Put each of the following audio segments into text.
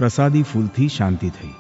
પ્રસાદી ફૂલથી શાંતિ થઈ.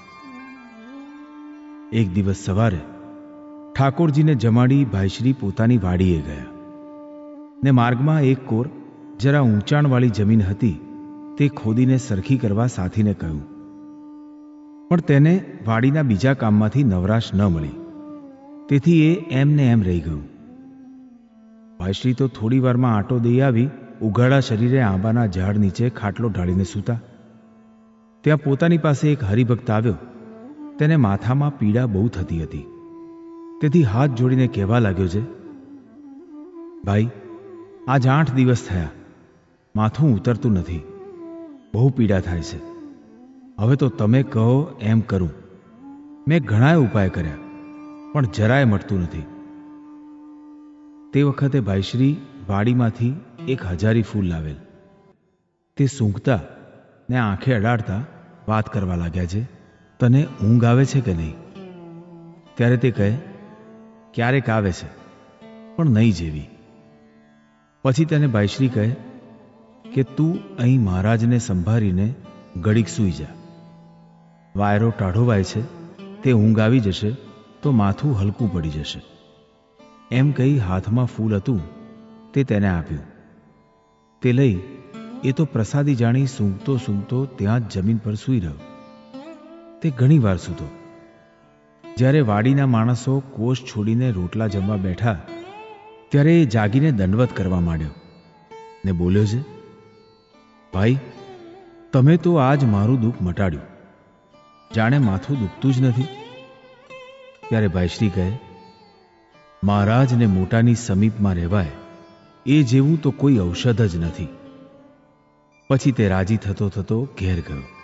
એક દિવસ સવારે ઠાકોરજીને જમાડી ભાઈશ્રી પોતાની વાડીએ ગયા ને માર્ગમાં એક કોર જરા ઊંચાણવાળી જમીન હતી તે ખોદીને સરખી કરવા સાથીને કહ્યું, પણ તેને વાડીના બીજા કામમાંથી નવરાશ ન મળી, તેથી એ એમને એમ રહી ગયું. ભાઈશ્રી તો થોડી વારમાં આંટો દઈ આવી ઉઘાડા શરીરે આંબાના ઝાડ નીચે ખાટલો ઢાળીને સૂતા. ત્યાં પોતાની પાસે એક હરિભક્ત આવ્યો. તેને માથામાં પીડા બહુ થતી હતી, તેથી હાથ જોડીને કહેવા લાગ્યો છે, ભાઈ, આજ 8 દિવસ થયા, માથું ઉતરતું નથી, બહુ પીડા થાય છે. હવે તો તમે કહો એમ કરું. મેં ઘણાય ઉપાય કર્યા, પણ જરાય મટતું નથી. તે વખતે ભાઈશ્રી વાડીમાંથી એક હજારી ફૂલ લાવેલ. તે સૂંઘતા ને આંખે અડાડતા વાત કરવા લાગ્યા છે, તને ઊંઘ આવે છે કે નહીં? ત્યારે તે કહે, ક્યારેક આવે છે, પણ નહીં જેવી. પછી તેને ભાઈશ્રી કહે કે તું અહીં મહારાજને સંભાળીને ઘડીક સૂઈ જા. વાયરો ટાઢો વાય છે, તે ઊંઘ આવી જશે તો માથું હલકું પડી જશે. એમ કહી હાથમાં ફૂલ હતું તે તેને આપ્યું. તે લઈ એ તો પ્રસાદી જાણી સૂંઘતો સૂંઘતો ત્યાં જ જમીન પર સૂઈ રહ્યો. તે ઘણી વાર સૂતો. જ્યારે વાડીના માણસો કોષ છોડીને રોટલા જમવા બેઠા ત્યારે એ જાગીને દંડવત કરવા માંડ્યો ને બોલ્યો છે, ભાઈ, તમે તો આજ મારું દુઃખ મટાડ્યું, જાણે માથું દુખતું જ નથી. ત્યારે ભાઈશ્રી કહે, મહારાજને મોટાની સમીપમાં રહેવાય એ જેવું તો કોઈ ઔષધ જ નથી. પછી તે રાજી થતો થતો ઘેર ગયો.